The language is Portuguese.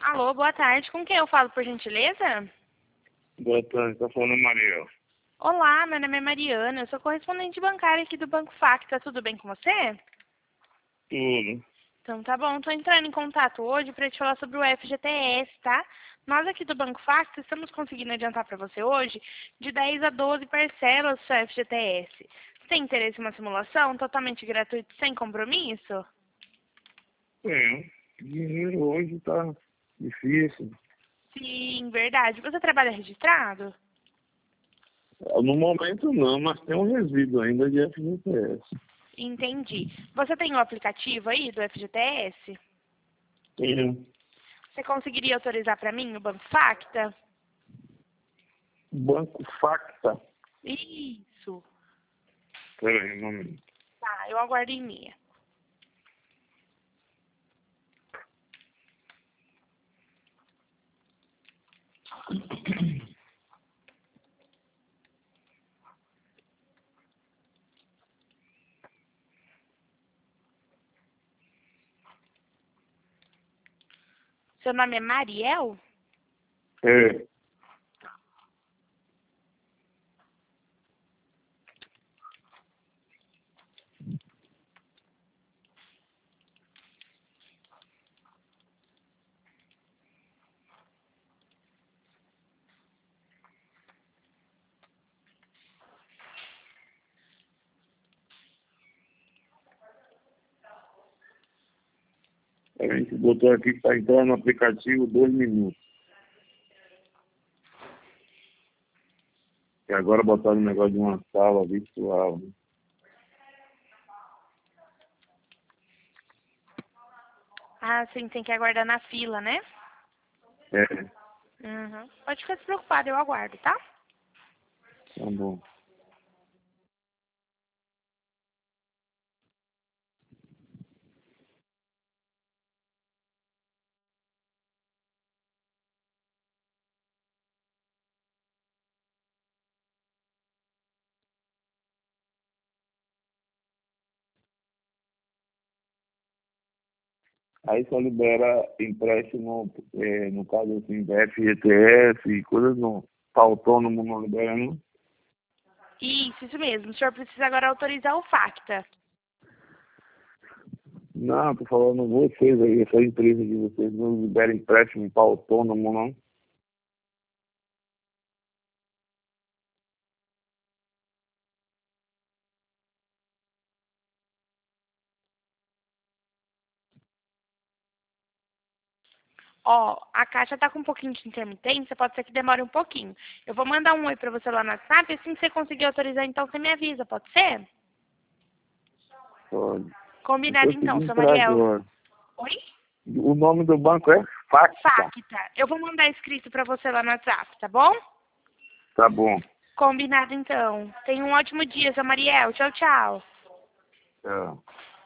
Alô, boa tarde. Com quem eu falo, por gentileza? Boa tarde, tá falando Mariel. Olá, meu nome é Mariana. Eu sou correspondente bancária aqui do Banco Facta. Tudo bem com você? Tudo. Então tá bom. Estou entrando em contato hoje para te falar sobre o FGTS, tá? Nós aqui do Banco Facta estamos conseguindo adiantar para você hoje de 10 a 12 parcelas do seu FGTS. Você tem interesse em uma simulação totalmente gratuita, sem compromisso? Tenho. Dinheiro hoje tá difícil. Sim, verdade. Você trabalha registrado? No momento não, mas tem um resíduo ainda de FGTS. Entendi. Você tem o aplicativo aí do FGTS? Tenho. Você conseguiria autorizar para mim o Banco Facta? Banco Facta. Isso. Peraí, um momento. Tá, eu aguardo em linha. Seu nome é Mariel? É. A gente botou aqui que tá entrando no aplicativo 2 minutos. E agora botaram um negócio de uma sala virtual. Né? Ah, sim, tem que aguardar na fila, né? É, Uhum. Pode ficar despreocupado, eu aguardo, tá? tá bom. Aí só libera empréstimo, no caso assim, da FGTS e coisas não. Para autônomo não libera, não? Isso mesmo. O senhor precisa agora autorizar o Facta. Não, tô falando vocês aí, essa empresa de vocês não liberam empréstimo para autônomo, não? Ó, a caixa tá com um pouquinho de intermitência, pode ser que demore um pouquinho. Eu vou mandar um oi pra você lá no WhatsApp, assim que você conseguir autorizar, então você me avisa, pode ser? Pode. Eu Combinado então, consegui seu entrar Mariel. agora. Oi? O nome do banco é Facta. Facta. Eu vou mandar escrito pra você lá no WhatsApp, tá bom? Tá bom. Combinado então. Tenha um ótimo dia, seu Mariel. Tchau, tchau. Tchau.